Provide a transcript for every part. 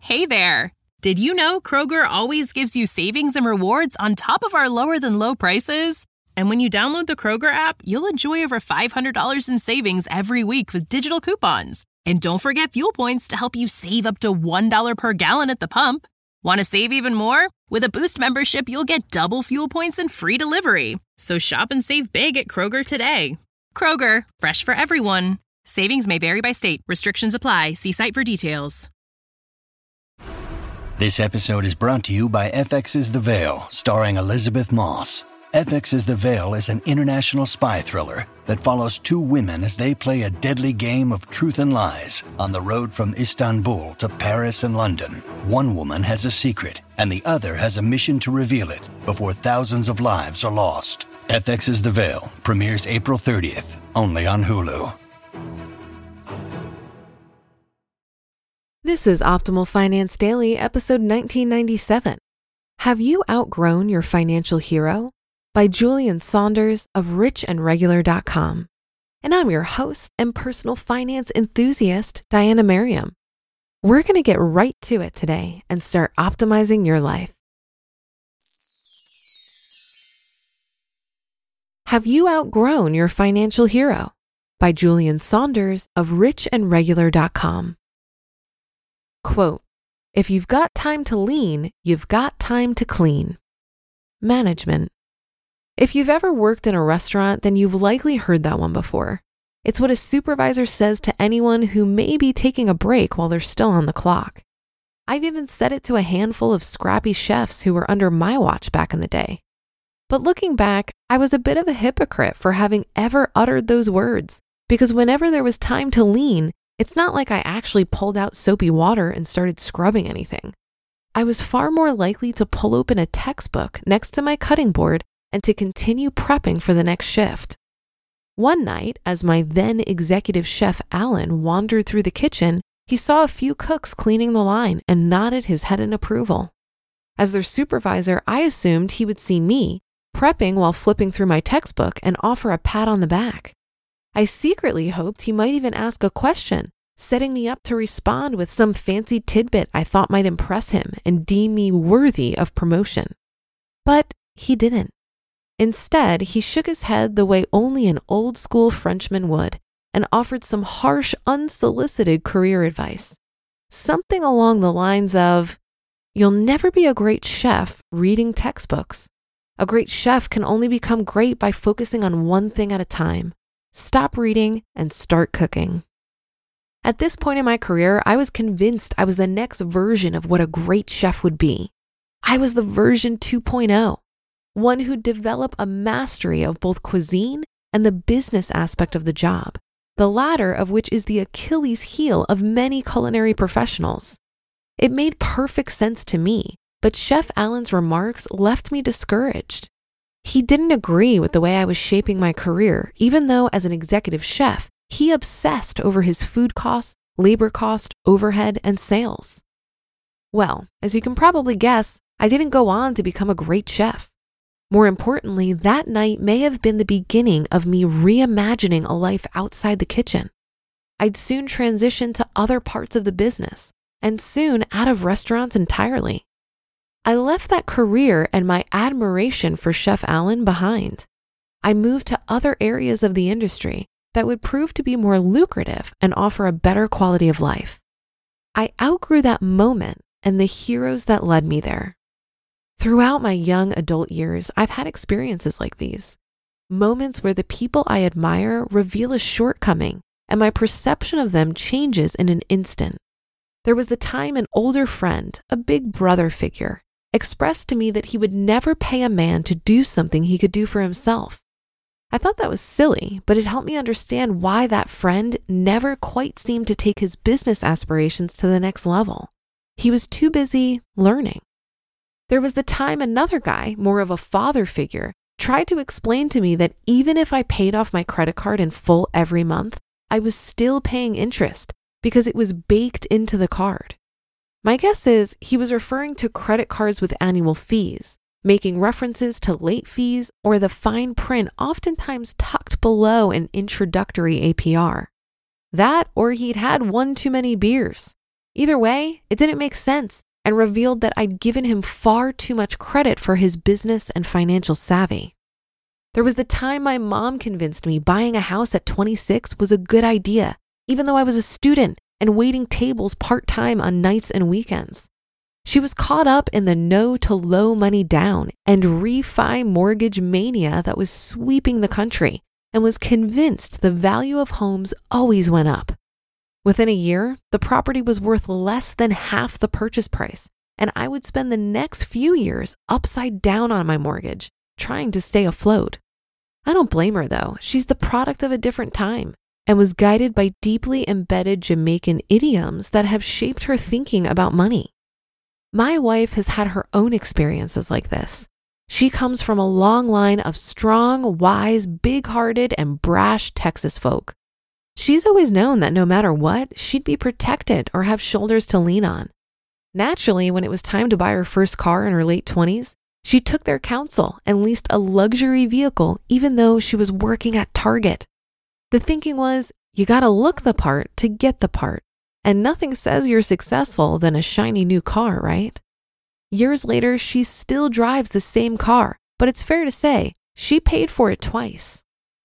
Hey there! Did you know Kroger always gives you savings and rewards on top of our lower-than-low prices? And when you download the Kroger app, you'll enjoy over $500 in savings every week with digital coupons. And don't forget fuel points to help you save up to $1 per gallon at the pump. Want to save even more? With a Boost membership, you'll get double fuel points and free delivery. So shop and save big at Kroger today. Kroger, fresh for everyone. Savings may vary by state. Restrictions apply. See site for details. This episode is brought to you by FX's The Veil, starring Elizabeth Moss. FX's The Veil is an international spy thriller that follows two women as they play a deadly game of truth and lies on the road from Istanbul to Paris and London. One woman has a secret, and the other has a mission to reveal it before thousands of lives are lost. FX's The Veil premieres April 30th, only on Hulu. This is Optimal Finance Daily, episode 1997. Have you outgrown your financial hero? By Julian Saunders of richandregular.com. And I'm your host and personal finance enthusiast, Diana Merriam. We're going to get right to it today and start optimizing your life. Have you outgrown your financial hero? By Julian Saunders of richandregular.com. Quote, if you've got time to lean, you've got time to clean. Management. If you've ever worked in a restaurant, then you've likely heard that one before. It's what a supervisor says to anyone who may be taking a break while they're still on the clock. I've even said it to a handful of scrappy chefs who were under my watch back in the day. But looking back, I was a bit of a hypocrite for having ever uttered those words, because whenever there was time to lean, it's not like I actually pulled out soapy water and started scrubbing anything. I was far more likely to pull open a textbook next to my cutting board and to continue prepping for the next shift. One night, as my then executive chef Alan wandered through the kitchen, he saw a few cooks cleaning the line and nodded his head in approval. As their supervisor, I assumed he would see me prepping while flipping through my textbook and offer a pat on the back. I secretly hoped he might even ask a question, setting me up to respond with some fancy tidbit I thought might impress him and deem me worthy of promotion. But he didn't. Instead, he shook his head the way only an old-school Frenchman would and offered some harsh, unsolicited career advice. Something along the lines of, you'll never be a great chef reading textbooks. A great chef can only become great by focusing on one thing at a time. Stop reading and start cooking. At this point in my career, I was convinced I was the next version of what a great chef would be. I was the version 2.0, one who'd develop a mastery of both cuisine and the business aspect of the job, the latter of which is the Achilles heel of many culinary professionals. It made perfect sense to me, but Chef Alan's remarks left me discouraged. He didn't agree with the way I was shaping my career, even though as an executive chef, he obsessed over his food costs, labor cost, overhead, and sales. Well, as you can probably guess, I didn't go on to become a great chef. More importantly, that night may have been the beginning of me reimagining a life outside the kitchen. I'd soon transition to other parts of the business, and soon out of restaurants entirely. I left that career and my admiration for Chef Alan behind. I moved to other areas of the industry that would prove to be more lucrative and offer a better quality of life. I outgrew that moment and the heroes that led me there. Throughout my young adult years, I've had experiences like these. Moments where the people I admire reveal a shortcoming and my perception of them changes in an instant. There was the time an older friend, a big brother figure, expressed to me that he would never pay a man to do something he could do for himself. I thought that was silly, but it helped me understand why that friend never quite seemed to take his business aspirations to the next level. He was too busy learning. There was the time another guy, more of a father figure, tried to explain to me that even if I paid off my credit card in full every month, I was still paying interest because it was baked into the card. My guess is he was referring to credit cards with annual fees, making references to late fees or the fine print oftentimes tucked below an introductory APR. That or he'd had one too many beers. Either way, it didn't make sense and revealed that I'd given him far too much credit for his business and financial savvy. There was the time my mom convinced me buying a house at 26 was a good idea, even though I was a student and waiting tables part-time on nights and weekends. She was caught up in the no to low money down and refi mortgage mania that was sweeping the country and was convinced the value of homes always went up. Within a year, the property was worth less than half the purchase price, and I would spend the next few years upside down on my mortgage, trying to stay afloat. I don't blame her though. She's the product of a different time and was guided by deeply embedded Jamaican idioms that have shaped her thinking about money. My wife has had her own experiences like this. She comes from a long line of strong, wise, big-hearted, and brash Texas folk. She's always known that no matter what, she'd be protected or have shoulders to lean on. Naturally, when it was time to buy her first car in her late 20s, she took their counsel and leased a luxury vehicle even though she was working at Target. The thinking was, you gotta look the part to get the part, and nothing says you're successful than a shiny new car, right? Years later, she still drives the same car, but it's fair to say she paid for it twice.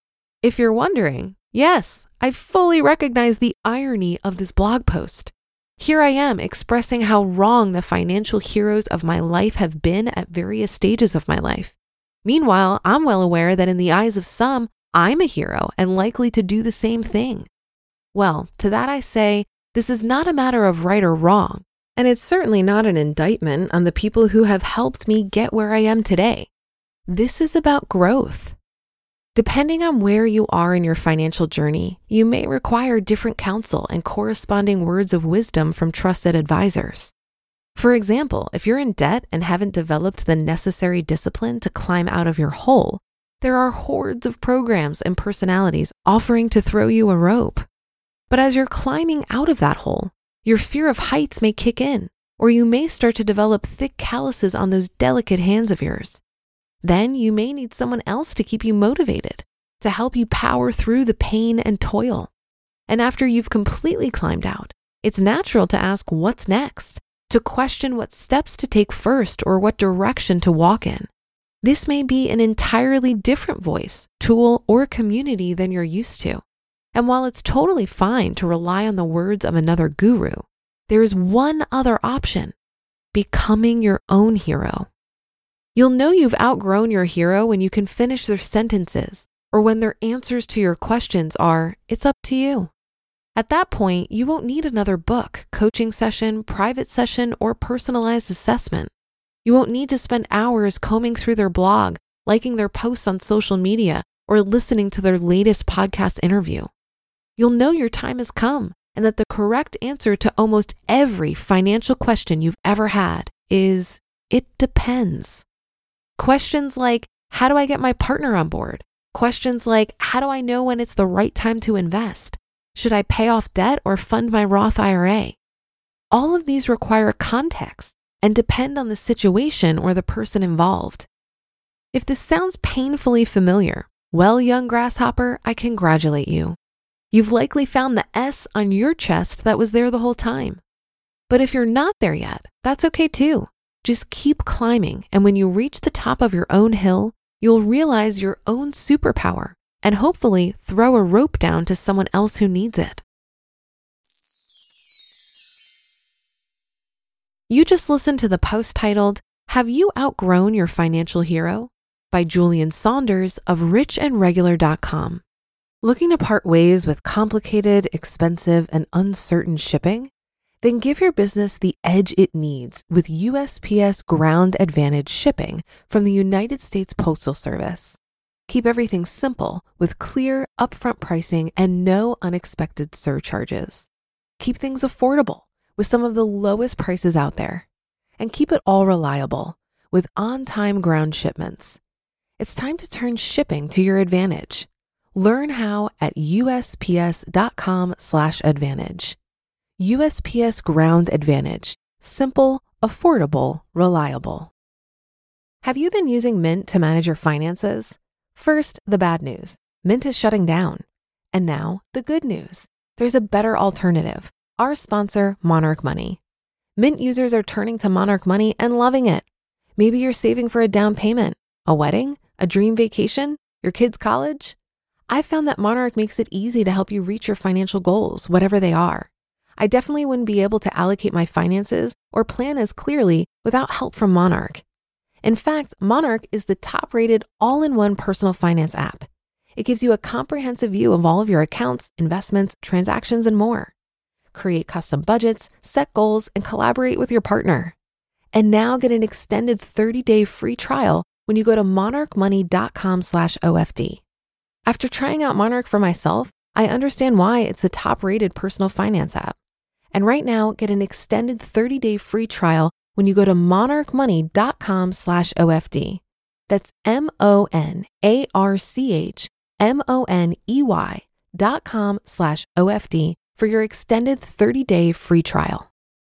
If you're wondering, yes, I fully recognize the irony of this blog post. Here I am expressing how wrong the financial heroes of my life have been at various stages of my life. Meanwhile, I'm well aware that in the eyes of some, I'm a hero and likely to do the same thing. Well, to that I say, this is not a matter of right or wrong, and it's certainly not an indictment on the people who have helped me get where I am today. This is about growth. Depending on where you are in your financial journey, you may require different counsel and corresponding words of wisdom from trusted advisors. For example, if you're in debt and haven't developed the necessary discipline to climb out of your hole, there are hordes of programs and personalities offering to throw you a rope. But as you're climbing out of that hole, your fear of heights may kick in, or you may start to develop thick calluses on those delicate hands of yours. Then you may need someone else to keep you motivated, to help you power through the pain and toil. And after you've completely climbed out, it's natural to ask what's next, to question what steps to take first or what direction to walk in. This may be an entirely different voice, tool, or community than you're used to. And while it's totally fine to rely on the words of another guru, there is one other option: becoming your own hero. You'll know you've outgrown your hero when you can finish their sentences or when their answers to your questions are, "It's up to you." At that point, you won't need another book, coaching session, private session, or personalized assessment. You won't need to spend hours combing through their blog, liking their posts on social media, or listening to their latest podcast interview. You'll know your time has come and that the correct answer to almost every financial question you've ever had is, it depends. Questions like, how do I get my partner on board? Questions like, how do I know when it's the right time to invest? Should I pay off debt or fund my Roth IRA? All of these require context and depend on the situation or the person involved. If this sounds painfully familiar, well, young grasshopper, I congratulate you. You've likely found the S on your chest that was there the whole time. But if you're not there yet, that's okay too. Just keep climbing, and when you reach the top of your own hill, you'll realize your own superpower and hopefully throw a rope down to someone else who needs it. You just listened to the post titled, "Have You Outgrown Your Financial Hero?" by Julian Saunders of richandregular.com. Looking to part ways with complicated, expensive, and uncertain shipping? Then give your business the edge it needs with USPS Ground Advantage shipping from the United States Postal Service. Keep everything simple with clear, upfront pricing and no unexpected surcharges. Keep things affordable with some of the lowest prices out there. And keep it all reliable with on-time ground shipments. It's time to turn shipping to your advantage. Learn how at USPS.com/advantage. USPS Ground Advantage. Simple, affordable, reliable. Have you been using Mint to manage your finances? First, the bad news. Mint is shutting down. And now, the good news. There's a better alternative. our sponsor, Monarch Money. Mint users are turning to Monarch Money and loving it. Maybe you're saving for a down payment, a wedding, a dream vacation, your kids' college. I found that Monarch makes it easy to help you reach your financial goals, whatever they are. I definitely wouldn't be able to allocate my finances or plan as clearly without help from Monarch. In fact, Monarch is the top-rated all-in-one personal finance app. It gives you a comprehensive view of all of your accounts, investments, transactions, and more. Create custom budgets, set goals, and collaborate with your partner. And now get an extended 30-day free trial when you go to monarchmoney.com/OFD. After trying out Monarch for myself, I understand why it's the top-rated personal finance app. And right now, get an extended 30-day free trial when you go to monarchmoney.com/OFD. That's monarchmoney.com/OFD for your extended 30-day free trial.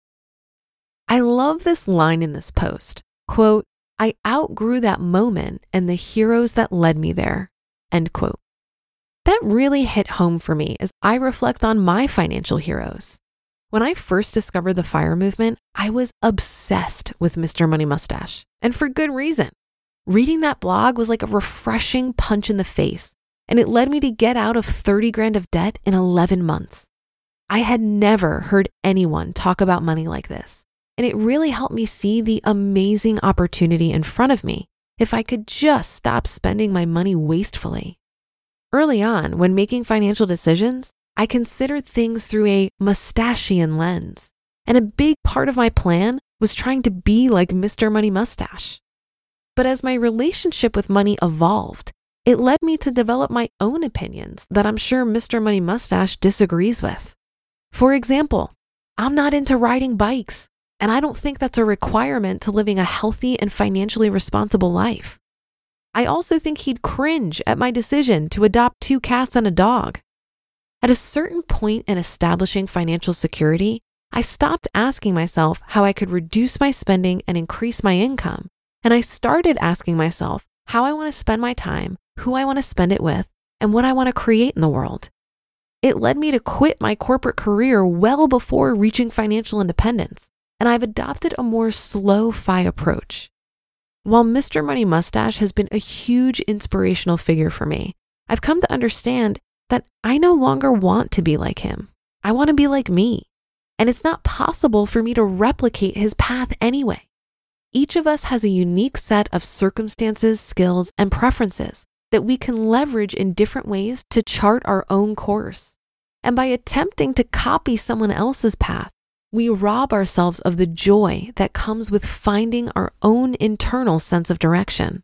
I love this line in this post. Quote, "I outgrew that moment and the heroes that led me there." End quote. That really hit home for me as I reflect on my financial heroes. When I first discovered the FIRE movement, I was obsessed with Mr. Money Mustache, and for good reason. Reading that blog was like a refreshing punch in the face, and it led me to get out of 30 grand of debt in 11 months. I had never heard anyone talk about money like this, and it really helped me see the amazing opportunity in front of me if I could just stop spending my money wastefully. Early on, when making financial decisions, I considered things through a mustachian lens, and a big part of my plan was trying to be like Mr. Money Mustache. But as my relationship with money evolved, it led me to develop my own opinions that I'm sure Mr. Money Mustache disagrees with. For example, I'm not into riding bikes, and I don't think that's a requirement to living a healthy and financially responsible life. I also think he'd cringe at my decision to adopt 2 cats and a dog. At a certain point in establishing financial security, I stopped asking myself how I could reduce my spending and increase my income, and I started asking myself how I want to spend my time, who I want to spend it with, and what I want to create in the world. It led me to quit my corporate career well before reaching financial independence, and I've adopted a more slow-fi approach. While Mr. Money Mustache has been a huge inspirational figure for me, I've come to understand that I no longer want to be like him. I want to be like me, and it's not possible for me to replicate his path anyway. Each of us has a unique set of circumstances, skills, and preferences that we can leverage in different ways to chart our own course. And by attempting to copy someone else's path, we rob ourselves of the joy that comes with finding our own internal sense of direction.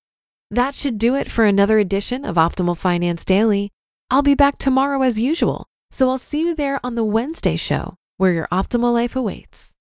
That should do it for another edition of Optimal Finance Daily. I'll be back tomorrow as usual, so I'll see you there on the Wednesday show where your optimal life awaits.